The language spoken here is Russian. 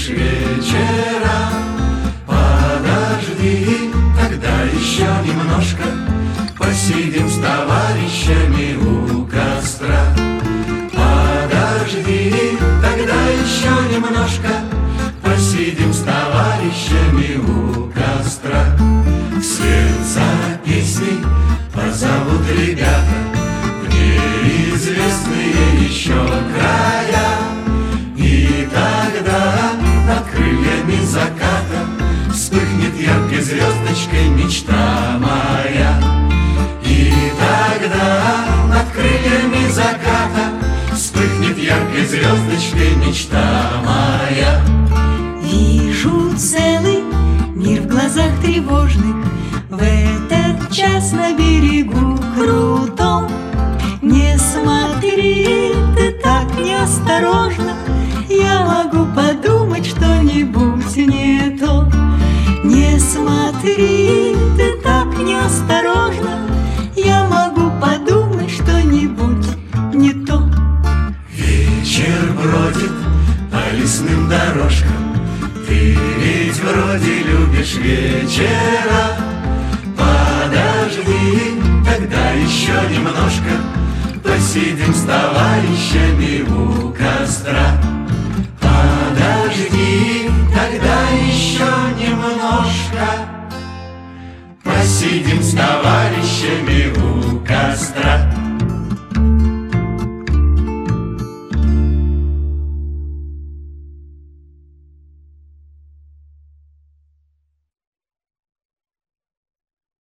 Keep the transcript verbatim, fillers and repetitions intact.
любишь вечера. Подожди, тогда еще немножко посидим с товарищами у костра. Подожди, тогда еще немножко посидим с товарищами у костра. Вслед за песней позовут ребята в неизвестные еще края. И тогда над крыльями заката вспыхнет яркой звездочкой мечта моя. И тогда над крыльями заката вспыхнет яркой звездочкой мечта моя. Вижу целый мир в глазах тревожных, в этот час на берегу крутом. Не смотри ты так неосторожно, я могу подумать что-нибудь не то. Не смотри ты так неосторожно, я могу подумать что-нибудь не то. Вечер бродит по лесным дорожкам, ты ведь вроде любишь вечера. Подожди, тогда еще немножко посидим с товарищами у костра. Подожди, тогда еще немножко посидим с товарищами у костра.